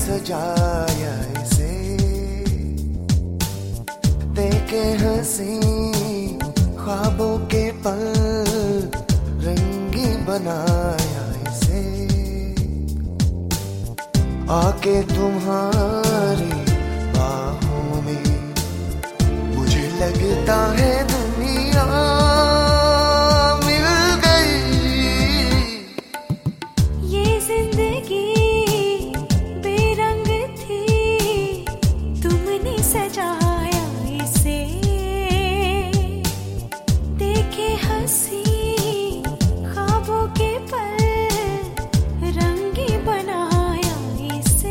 सजाया इसे, देखे हंसी ख्वाबों के पल, रंगी बनाया इसे। आके तुम्हारी बाहों में मुझे लगता है दुनिया मिल गई। ये जिंदगी बेरंग थी, तुमने सजाया इसे, देखे हंसी ख्वाबों के पल, रंगी बनाया इसे।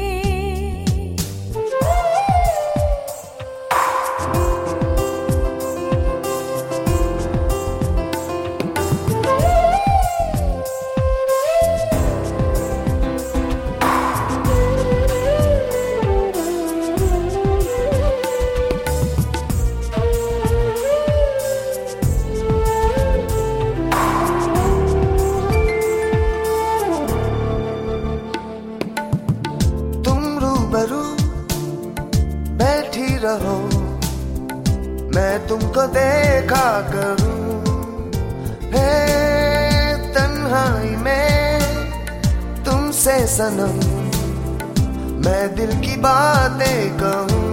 रूबरू बैठी रहो, मैं तुमको देखा करूं, है तन्हाई में तुमसे सनम, मैं दिल की बातें कहूं।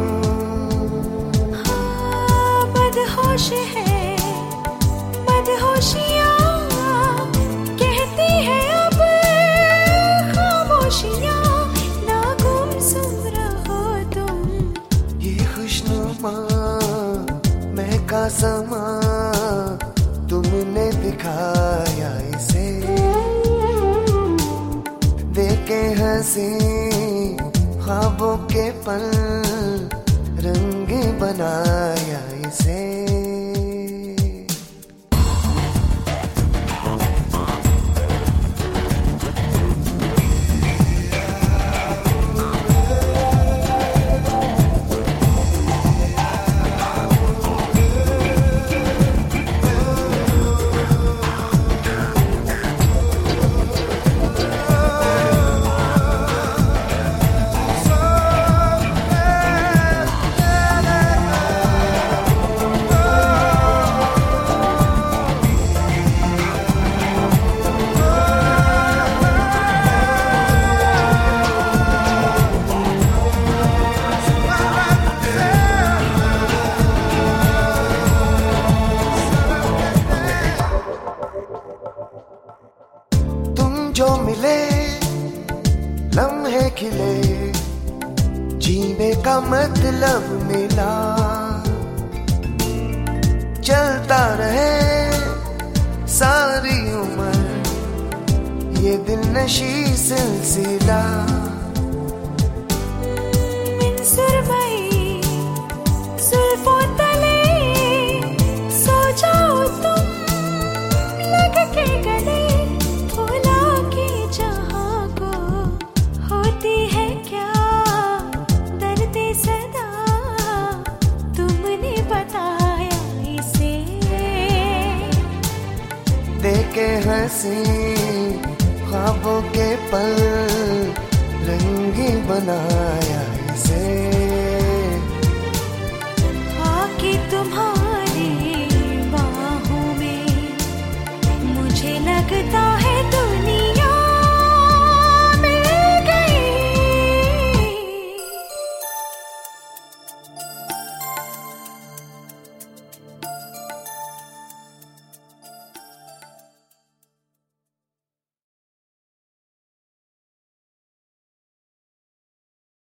हाँ, मदहोश है मदहोशियाँ, कहती है अब खामोशियाँ, महका समा तुमने दिखाया इसे, देखे हंसी ख्वाबों के पल, रंग बनाया इसे। जो मिले लम्हे खिले, जीने का मतलब मिला, चलता रहे सारी उम्र ये दिल नशी सिलसिला। सुरमई जुल्फों तले सो जाओ तुम, लग के गले देखे हंसी ख्वाबों के पल, रंगी बनाया इसे।